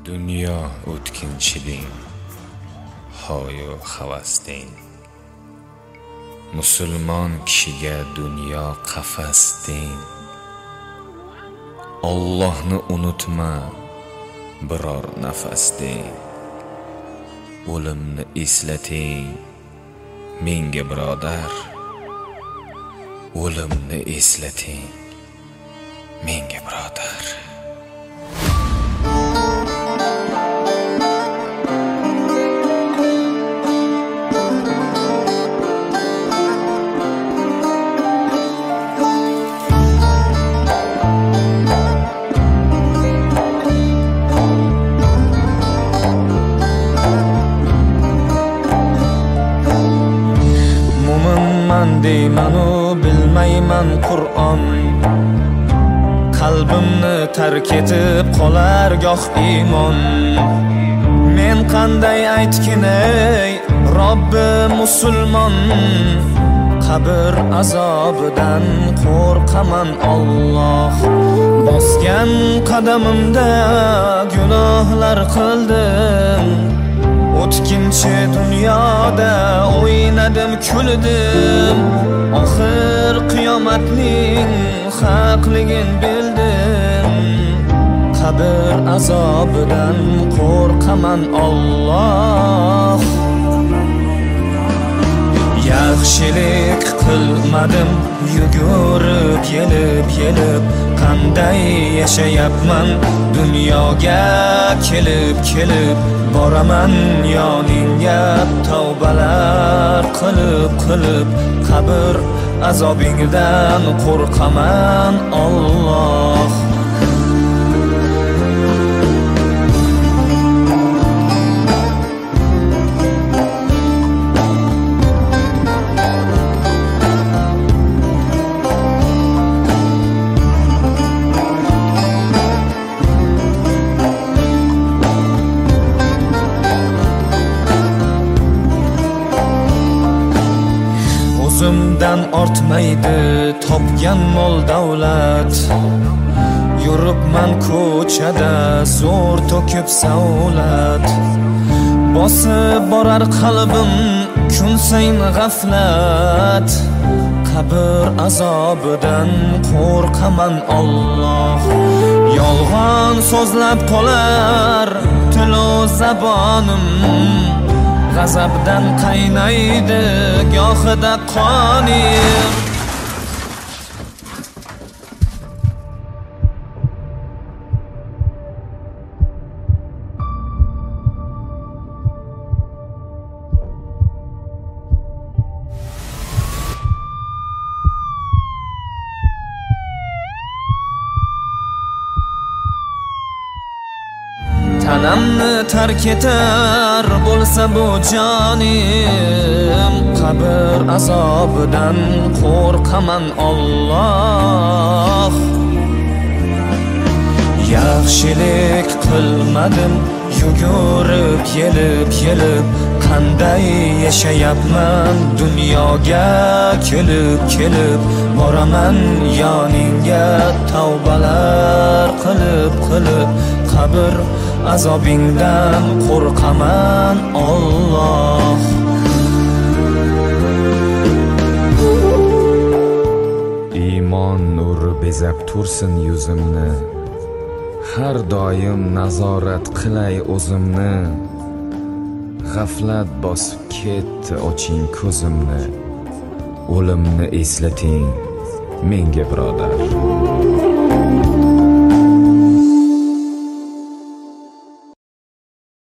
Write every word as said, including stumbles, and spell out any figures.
Dunyo o'tkinchilik, hoyu havasding. Musulmon kishiga dunyo qafasding. Allohni unutma biror nafasding. O'limni eslating menga birodar. O'limni eslating menga birodar. Deymanu bilmayman Qur'on, qalbimni tark etib qolar goh iymon. Men qanday aytginay Robbi musulmon, qabr azobidan qo'rqaman Alloh. Bosgan qadamimda gunohlar qildim, o'tkinchi dunyoda o'ynadim kuldim. Oxir qiyomatning haqligin bildim, qabr azobidan qo'rqaman Alloh. Yaxshilik qilmadim yugurib yelib yelib, qanday yashayapman dunyoga kelib kelib. Boraman yoningga tavbalar qilib qilib, qabr azobingdan qo'rqaman Alloh. O'zimdan ortmaydi topgan mol davlat, yuribman ko'chada zo'r to'kib savlat. Bosib borar qalbim kun sayin g'aflat, qabr azobidan qo'rqaman Alloh. Yolg'on so'zlab qolar tilo zabonim, g'azabdan qaynaydi gohida qonim. Tanamni tark etar bo'lsa bu jonim, qabr azobidan qo'rqaman Alloh. Yaxshilik qilmadim yugurib yelib yelib, qanday yashayapman dunyoga kelib kelib. Boraman yoningga tavbalar qilib qilib, qabr azobingdan qo'rqaman Alloh. Iymon nuri bezab tursin yuzimni, har doim nazorat qilay o'zimni. G'aflat bosib ketdi oching ko'zimni, o'limni eslating menga birodar.